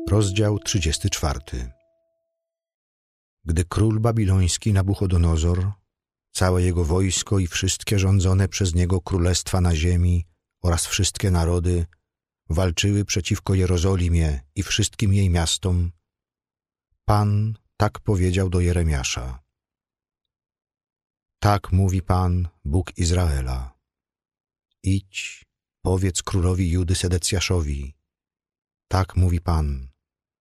Rozdział 34. Gdy król babiloński Nabuchodonozor, całe jego wojsko i wszystkie rządzone przez niego królestwa na ziemi oraz wszystkie narody walczyły przeciwko Jerozolimie i wszystkim jej miastom, Pan tak powiedział do Jeremiasza. Tak mówi Pan, Bóg Izraela. Idź, powiedz królowi Judy Sedecjaszowi. Tak mówi Pan.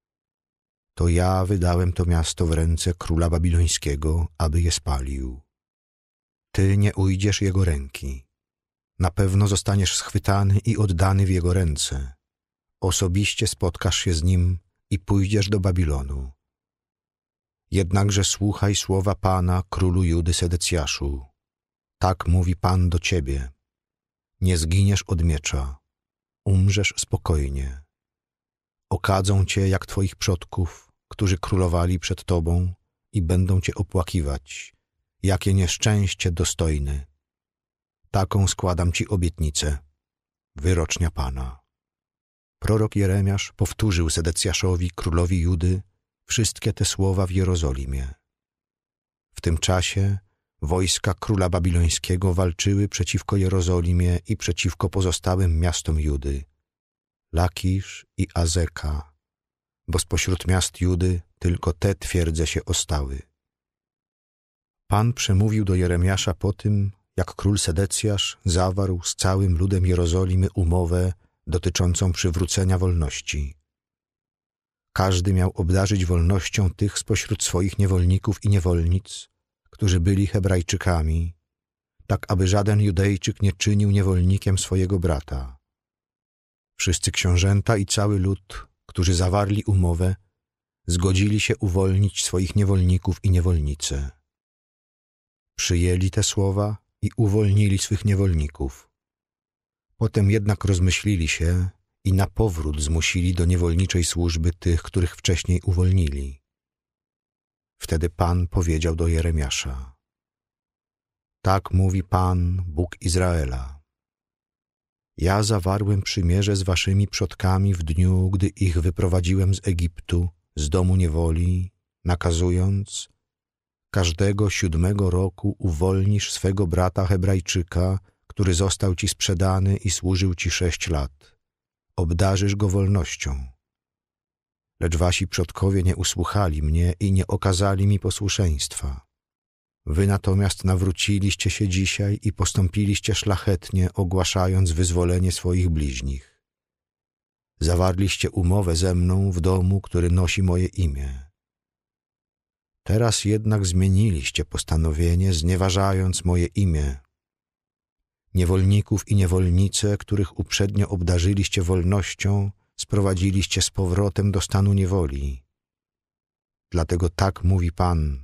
To ja wydałem to miasto w ręce króla babilońskiego, aby je spalił. Ty nie ujdziesz jego ręki. Na pewno zostaniesz schwytany i oddany w jego ręce. Osobiście spotkasz się z nim i pójdziesz do Babilonu. Jednakże słuchaj słowa Pana, królu Judy Sedecjaszu. Tak mówi Pan do ciebie. Nie zginiesz od miecza. Umrzesz spokojnie. Okadzą cię jak twoich przodków, którzy królowali przed tobą i będą cię opłakiwać. Jakie nieszczęście dostojny. Taką składam ci obietnicę. Wyrocznia Pana. Prorok Jeremiasz powtórzył Sedecjaszowi, królowi Judy, wszystkie te słowa w Jerozolimie. W tym czasie wojska króla babilońskiego walczyły przeciwko Jerozolimie i przeciwko pozostałym miastom Judy, Lakisz i Azeka, bo spośród miast Judy tylko te twierdze się ostały. Pan przemówił do Jeremiasza po tym, jak król Sedecjasz zawarł z całym ludem Jerozolimy umowę dotyczącą przywrócenia wolności. Każdy miał obdarzyć wolnością tych spośród swoich niewolników i niewolnic, którzy byli Hebrajczykami, tak aby żaden Judejczyk nie czynił niewolnikiem swojego brata. Wszyscy książęta i cały lud, którzy zawarli umowę, zgodzili się uwolnić swoich niewolników i niewolnice. Przyjęli te słowa i uwolnili swych niewolników. Potem jednak rozmyślili się i na powrót zmusili do niewolniczej służby tych, których wcześniej uwolnili. Wtedy Pan powiedział do Jeremiasza. Tak mówi Pan, Bóg Izraela. Ja zawarłem przymierze z waszymi przodkami w dniu, gdy ich wyprowadziłem z Egiptu, z domu niewoli, nakazując: każdego 7 roku uwolnisz swego brata Hebrajczyka, który został ci sprzedany i służył ci 6 lat. Obdarzysz go wolnością. Lecz wasi przodkowie nie usłuchali mnie i nie okazali mi posłuszeństwa. Wy natomiast nawróciliście się dzisiaj i postąpiliście szlachetnie, ogłaszając wyzwolenie swoich bliźnich. Zawarliście umowę ze mną w domu, który nosi moje imię. Teraz jednak zmieniliście postanowienie, znieważając moje imię. Niewolników i niewolnice, których uprzednio obdarzyliście wolnością, sprowadziliście z powrotem do stanu niewoli. Dlatego tak mówi Pan.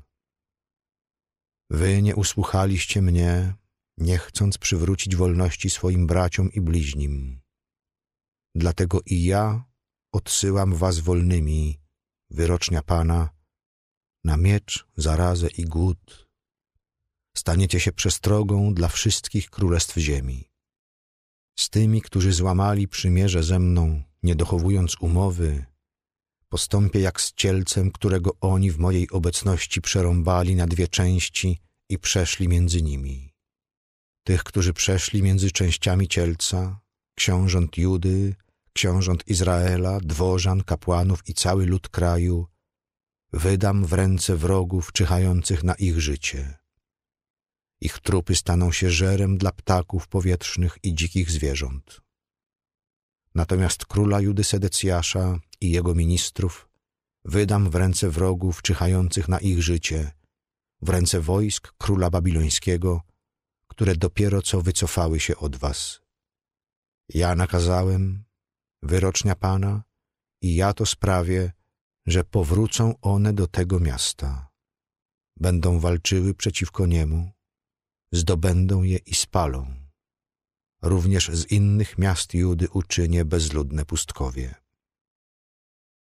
Wy nie usłuchaliście mnie, nie chcąc przywrócić wolności swoim braciom i bliźnim. Dlatego i ja odsyłam was wolnymi, wyrocznia Pana, na miecz, zarazę i głód. Staniecie się przestrogą dla wszystkich królestw ziemi. Z tymi, którzy złamali przymierze ze mną, nie dochowując umowy, postąpię jak z cielcem, którego oni w mojej obecności przerąbali na 2 części i przeszli między nimi. Tych, którzy przeszli między częściami cielca, książąt Judy, książąt Izraela, dworzan, kapłanów i cały lud kraju, wydam w ręce wrogów czyhających na ich życie. Ich trupy staną się żerem dla ptaków powietrznych i dzikich zwierząt. Natomiast króla Judy Sedecjasza i jego ministrów wydam w ręce wrogów czyhających na ich życie, w ręce wojsk króla babilońskiego, które dopiero co wycofały się od was. Ja nakazałem, wyrocznia Pana, i ja to sprawię, że powrócą one do tego miasta. Będą walczyły przeciwko niemu, zdobędą je i spalą. Również z innych miast Judy uczynię bezludne pustkowie.